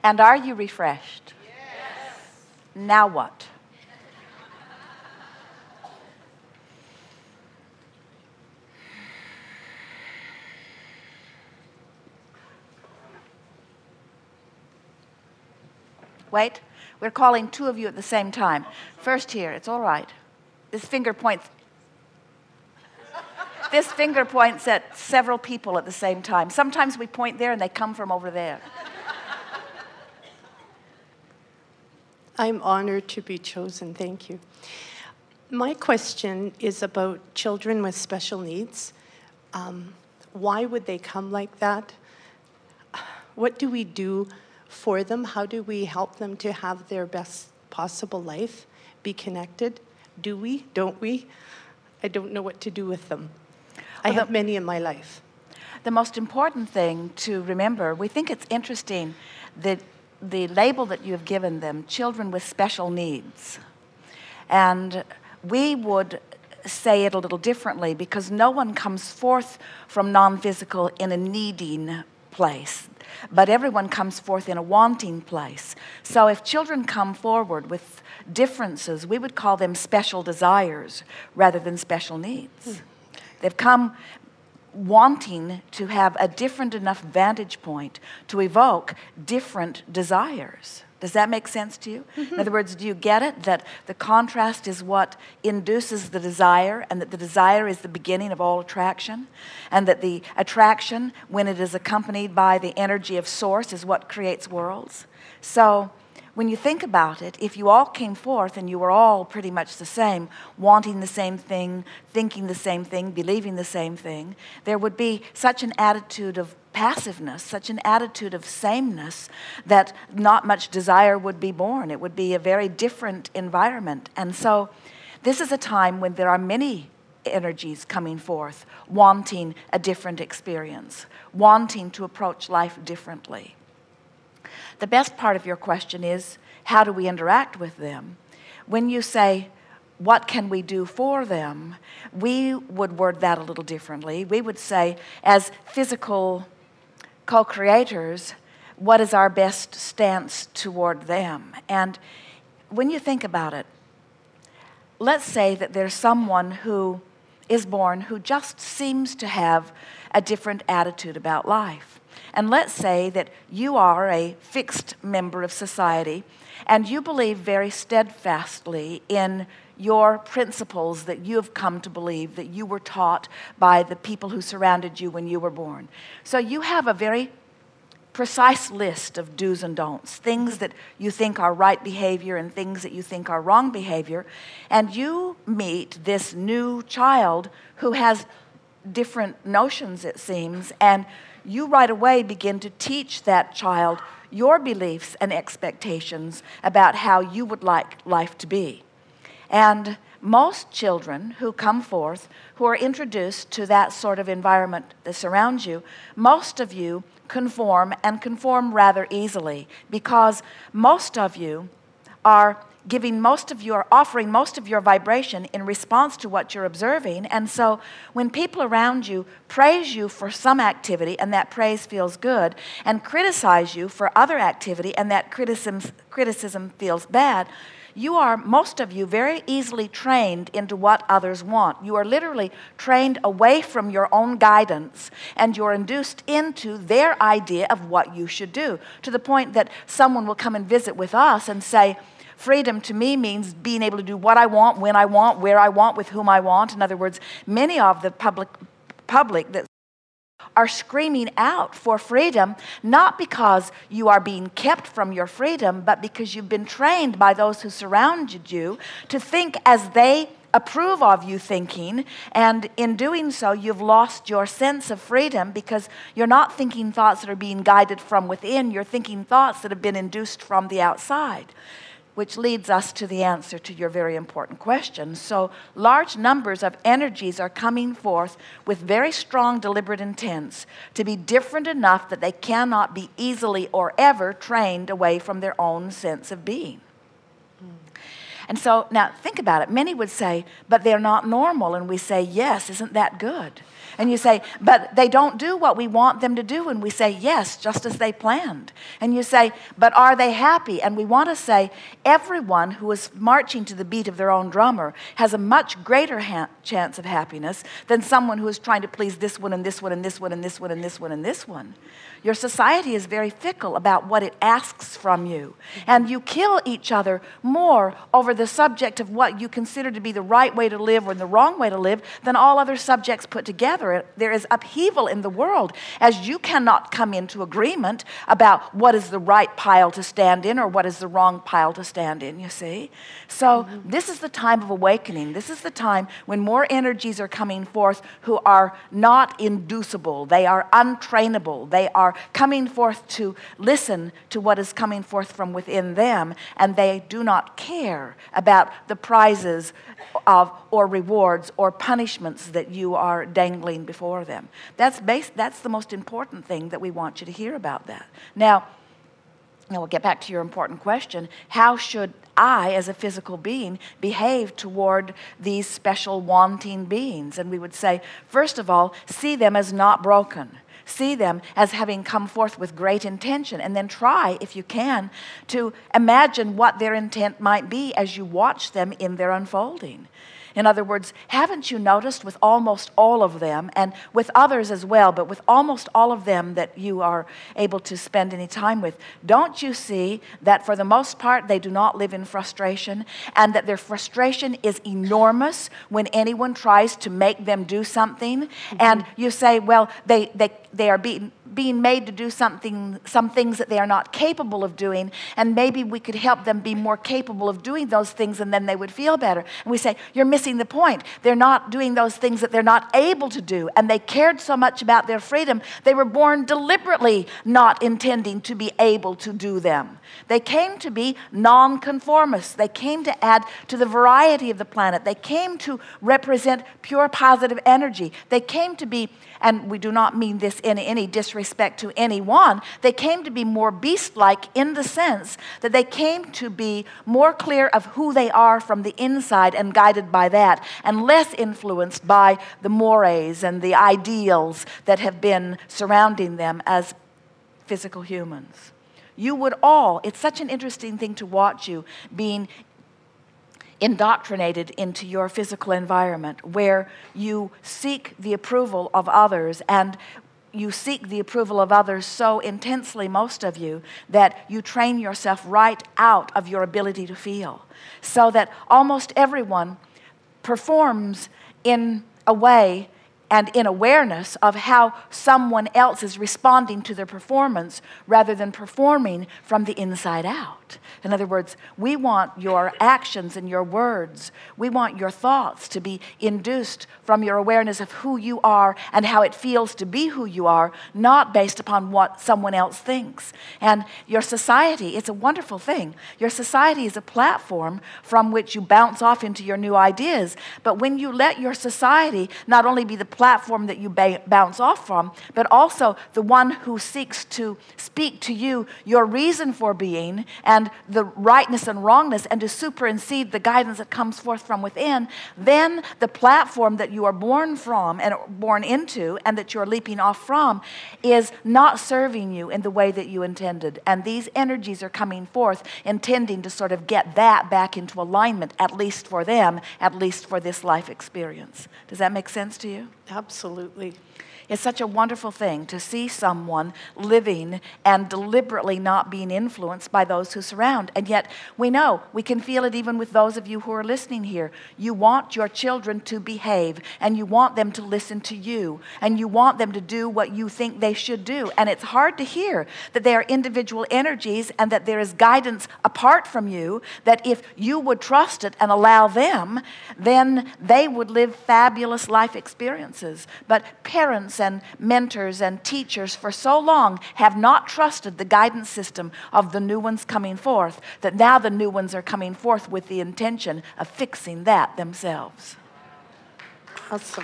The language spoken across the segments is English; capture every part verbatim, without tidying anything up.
And are you refreshed? Yes. Now what? Wait, we're calling two of you at the same time. First here, it's all right. This finger points. This finger points at several people at the same time. Sometimes we point there and they come from over there. I'm honored to be chosen, thank you. My question is about children with special needs. Um, why would they come like that? What do we do for them? How do we help them to have their best possible life, be connected? Do we? Don't we? I don't know what to do with them. I Well, have the, many in my life. The most important thing to remember, we think it's interesting that the label that you have given them, children with special needs. And we would say it a little differently because no one comes forth from non-physical in a needing place, but everyone comes forth in a wanting place. So if children come forward with differences, we would call them special desires rather than special needs. Hmm. They've come wanting to have a different enough vantage point to evoke different desires. Does that make sense to you? Mm-hmm. In other words, do you get it? That the contrast is what induces the desire, and that the desire is the beginning of all attraction, and that the attraction, when it is accompanied by the energy of source, is what creates worlds. So when you think about it, if you all came forth and you were all pretty much the same, wanting the same thing, thinking the same thing, believing the same thing, there would be such an attitude of passiveness, such an attitude of sameness, that not much desire would be born. It would be a very different environment. And so this is a time when there are many energies coming forth, wanting a different experience, wanting to approach life differently. The best part of your question is, how do we interact with them? When you say, what can we do for them? We would word that a little differently. We would say, as physical co-creators, what is our best stance toward them? And when you think about it, let's say that there's someone who is born who just seems to have a different attitude about life. And let's say that you are a fixed member of society and you believe very steadfastly in your principles that you have come to believe, that you were taught by the people who surrounded you when you were born. So you have a very precise list of do's and don'ts, things that you think are right behavior and things that you think are wrong behavior, and you meet this new child who has different notions, it seems, and you right away begin to teach that child your beliefs and expectations about how you would like life to be. And most children who come forth, who are introduced to that sort of environment that surrounds you, most of you conform and conform rather easily, because most of you are giving most of your, offering most of your vibration in response to what you're observing. And so when people around you praise you for some activity and that praise feels good, and criticize you for other activity and that criticism, criticism feels bad, you are, most of you, very easily trained into what others want. You are literally trained away from your own guidance, and you're induced into their idea of what you should do, to the point that someone will come and visit with us and say, freedom to me means being able to do what I want, when I want, where I want, with whom I want. In other words, many of the public public that are screaming out for freedom, not because you are being kept from your freedom, but because you've been trained by those who surrounded you to think as they approve of you thinking, and in doing so, you've lost your sense of freedom because you're not thinking thoughts that are being guided from within, you're thinking thoughts that have been induced from the outside. Which leads us to the answer to your very important question. So large numbers of energies are coming forth with very strong deliberate intents to be different enough that they cannot be easily or ever trained away from their own sense of being. And so now think about it. Many would say, but they're not normal. And we say, yes, isn't that good? And you say, but they don't do what we want them to do. And we say, yes, just as they planned. And you say, but are they happy? And we want to say, everyone who is marching to the beat of their own drummer has a much greater ha- chance of happiness than someone who is trying to please this one and this one and this one and this one and this one and this one. Your society is very fickle about what it asks from you. And you kill each other more over the subject of what you consider to be the right way to live or the wrong way to live than all other subjects put together. There is upheaval in the world as you cannot come into agreement about what is the right pile to stand in or what is the wrong pile to stand in, you see. So mm-hmm. this is the time of awakening. This is the time when more energies are coming forth who are not inducible. They are untrainable. They are coming forth to listen to what is coming forth from within them, and they do not care about the prizes of or rewards or punishments that you are dangling before them. That's base, that's the most important thing that we want you to hear about that. Now, now we'll get back to your important question. How should I, as a physical being, behave toward these special wanting beings? And we would say, first of all, see them as not broken. See them as having come forth with great intention, and then try, if you can, to imagine what their intent might be as you watch them in their unfolding. In other words, haven't you noticed with almost all of them, and with others as well, but with almost all of them that you are able to spend any time with, don't you see that for the most part they do not live in frustration, and that their frustration is enormous when anyone tries to make them do something? Mm-hmm. And you say, well, they, they, they are being, being made to do something, some things that they are not capable of doing, and maybe we could help them be more capable of doing those things, and then they would feel better. And we say, you're missing the point. They're not doing those things that they're not able to do, and they cared so much about their freedom, they were born deliberately not intending to be able to do them. They came to be nonconformists. They came to add to the variety of the planet. They came to represent pure positive energy. They came to be, and we do not mean this in any disrespect to anyone, they came to be more beast-like in the sense that they came to be more clear of who they are from the inside and guided by that, and less influenced by the mores and the ideals that have been surrounding them as physical humans. You would all, it's such an interesting thing to watch you being indoctrinated into your physical environment where you seek the approval of others, and you seek the approval of others so intensely, most of you, that you train yourself right out of your ability to feel, so that almost everyone performs in a way and in awareness of how someone else is responding to their performance rather than performing from the inside out. In other words, we want your actions and your words, we want your thoughts to be induced from your awareness of who you are and how it feels to be who you are, not based upon what someone else thinks. And your society, it's a wonderful thing. Your society is a platform from which you bounce off into your new ideas. But when you let your society not only be the platform that you ba- bounce off from, but also the one who seeks to speak to you your reason for being and the rightness and wrongness, and to supersede the guidance that comes forth from within, then the platform that you are born from and born into and that you're leaping off from is not serving you in the way that you intended. And these energies are coming forth intending to sort of get that back into alignment, at least for them, at least for this life experience. Does that make sense to you? Absolutely. It's such a wonderful thing to see someone living and deliberately not being influenced by those who surround. And yet we know, we can feel it even with those of you who are listening here. You want your children to behave, and you want them to listen to you, and you want them to do what you think they should do. And it's hard to hear that they are individual energies and that there is guidance apart from you, that if you would trust it and allow them, then they would live fabulous life experiences. But parents and mentors and teachers for so long have not trusted the guidance system of the new ones coming forth, that now the new ones are coming forth with the intention of fixing that themselves. Awesome.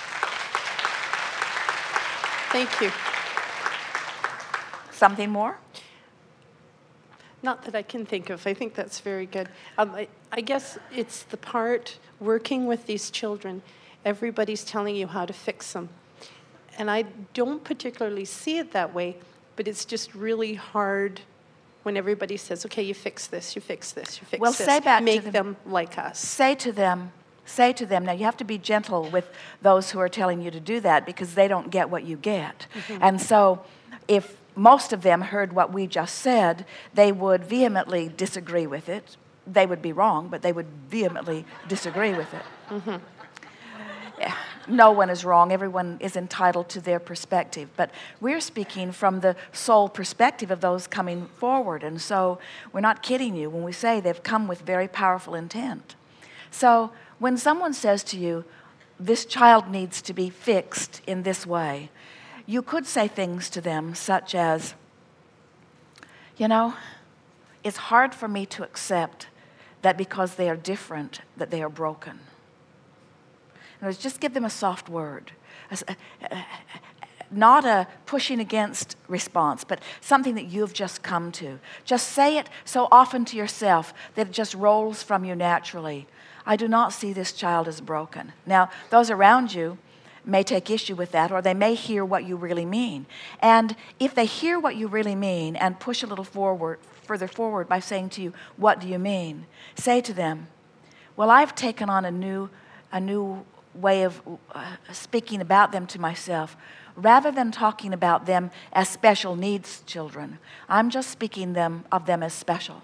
Thank you. Something more? Not that I can think of. I think that's very good. Um, I, I guess it's the part working with these children. Everybody's telling you how to fix them. And I don't particularly see it that way, but it's just really hard when everybody says, okay, you fix this, you fix this, you fix Well, this. say back to Make them- them like us. Say to them, say to them, now you have to be gentle with those who are telling you to do that because they don't get what you get. Mm-hmm. And so if most of them heard what we just said, they would vehemently disagree with it. They would be wrong, but they would vehemently disagree with it. Mm-hmm. No one is wrong. Everyone is entitled to their perspective. But we're speaking from the sole perspective of those coming forward. And so we're not kidding you when we say they've come with very powerful intent. So when someone says to you, this child needs to be fixed in this way, you could say things to them such as, you know, it's hard for me to accept that because they are different, that they are broken. In other words, just give them a soft word. A, a, not a pushing against response, but something that you've just come to. Just say it so often to yourself that it just rolls from you naturally. I do not see this child as broken. Now, those around you may take issue with that, or they may hear what you really mean. And if they hear what you really mean and push a little forward, further forward by saying to you, what do you mean? Say to them, well, I've taken on a new, a new way of uh, speaking about them to myself. Rather than talking about them as special needs children, I'm just speaking them of them as special.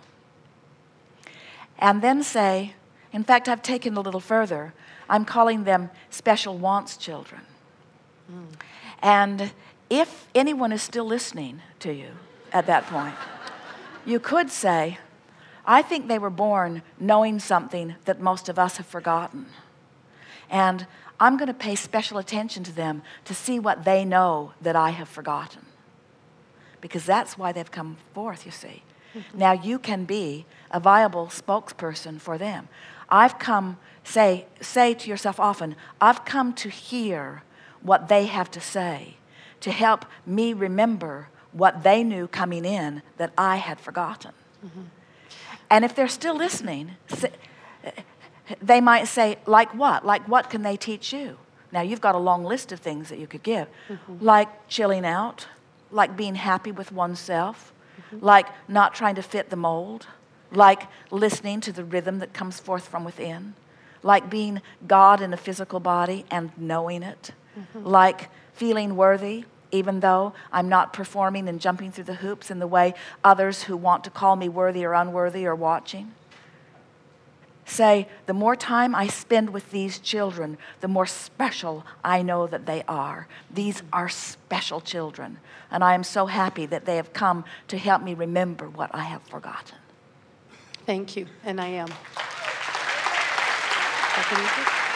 And then say, in fact, I've taken it a little further. I'm calling them special wants children. Mm. And if anyone is still listening to you at that point, you could say, I think they were born knowing something that most of us have forgotten. And I'm going to pay special attention to them to see what they know that I have forgotten. Because that's why they've come forth, you see. Mm-hmm. Now you can be a viable spokesperson for them. I've come, say, say to yourself often, I've come to hear what they have to say, to help me remember what they knew coming in that I had forgotten. Mm-hmm. And if they're still listening, they might say, like what? Like what can they teach you? Now, you've got a long list of things that you could give. Mm-hmm. Like chilling out, like being happy with oneself, mm-hmm. like not trying to fit the mold, like listening to the rhythm that comes forth from within, like being God in a physical body and knowing it, mm-hmm. like feeling worthy, even though I'm not performing and jumping through the hoops in the way others who want to call me worthy or unworthy are watching. Say, the more time I spend with these children, the more special I know that they are. These are special children, and I am so happy that they have come to help me remember what I have forgotten. Thank you, and I am. Um,